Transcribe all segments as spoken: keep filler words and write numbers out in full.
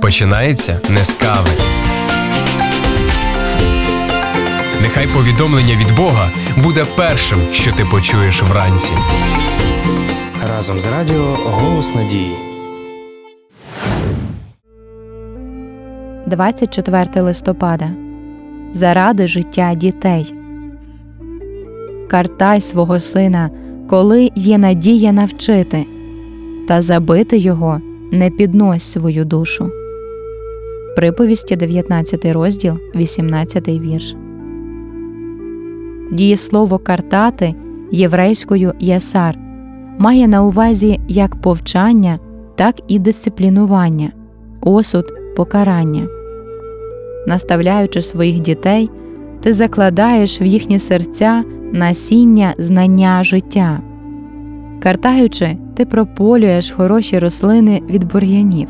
починається не з кави. Нехай повідомлення від Бога буде першим, що ти почуєш вранці. Разом з радіо «Голос надії». двадцять четвертого листопада. Заради життя дітей. Картай свого сина, коли є надія навчити, та забити його не піднось свою душу. Приповісті, дев'ятнадцятий розділ, вісімнадцятий вірш. Дієслово «картати» єврейською «ясар» має на увазі як повчання, так і дисциплінування, осуд, покарання. Наставляючи своїх дітей, ти закладаєш в їхні серця насіння знання життя. Картаючи, ти прополюєш хороші рослини від бур'янів.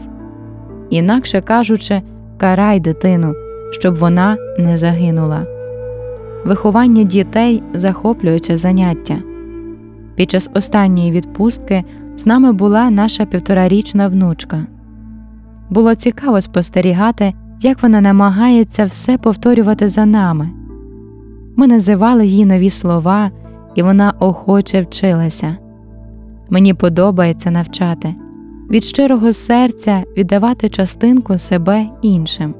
Інакше кажучи, карай дитину, щоб вона не загинула. Виховання дітей – захоплююче заняття. Під час останньої відпустки з нами була наша півторарічна внучка. Було цікаво спостерігати, як вона намагається все повторювати за нами. Ми називали їй нові слова, і вона охоче вчилася. Мені подобається навчати, від щирого серця віддавати частинку себе іншим.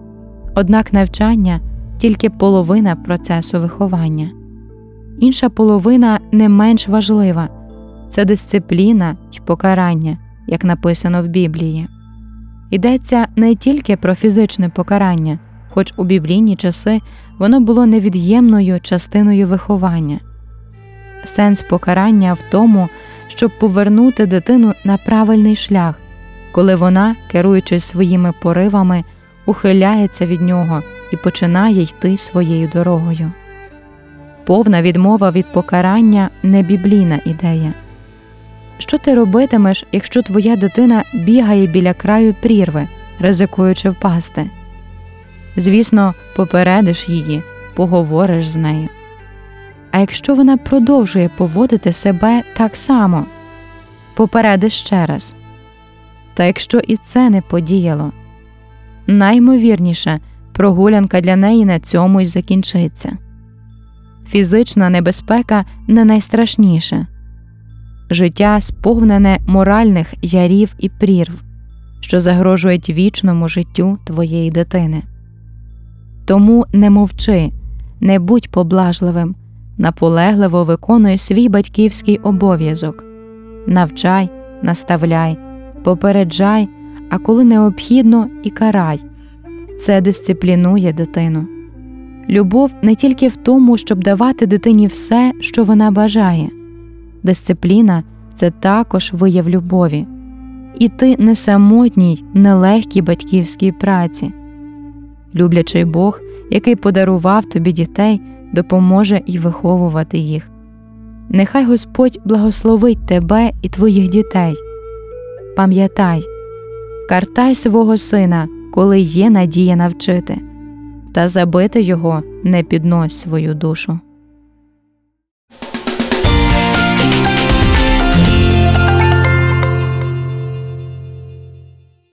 Однак навчання – тільки половина процесу виховання. Інша половина не менш важлива – це дисципліна й покарання, як написано в Біблії. Йдеться не тільки про фізичне покарання, хоч у біблійні часи воно було невід'ємною частиною виховання. Сенс покарання в тому, щоб повернути дитину на правильний шлях, коли вона, керуючись своїми поривами, ухиляється від нього і починає йти своєю дорогою. Повна відмова від покарання – не біблійна ідея. Що ти робитимеш, якщо твоя дитина бігає біля краю прірви, ризикуючи впасти? Звісно, попередиш її, поговориш з нею. А якщо вона продовжує поводити себе так само? Попередиш ще раз. Та якщо і це не подіяло? Наймовірніше, прогулянка для неї на цьому й закінчиться. Фізична небезпека не найстрашніше. Життя сповнене моральних ярів і прірв, що загрожують вічному життю твоєї дитини. Тому не мовчи, не будь поблажливим, наполегливо виконуй свій батьківський обов'язок. Навчай, наставляй, попереджай, а коли необхідно – і карай. Це дисциплінує дитину. Любов не тільки в тому, щоб давати дитині все, що вона бажає. Дисципліна – це також вияв любові. І ти не самотній, нелегкій батьківській праці. Люблячий Бог, який подарував тобі дітей, допоможе й виховувати їх. Нехай Господь благословить тебе і твоїх дітей. Пам'ятай, картай свого сина, коли є надія навчити, та забити його не піднось свою душу.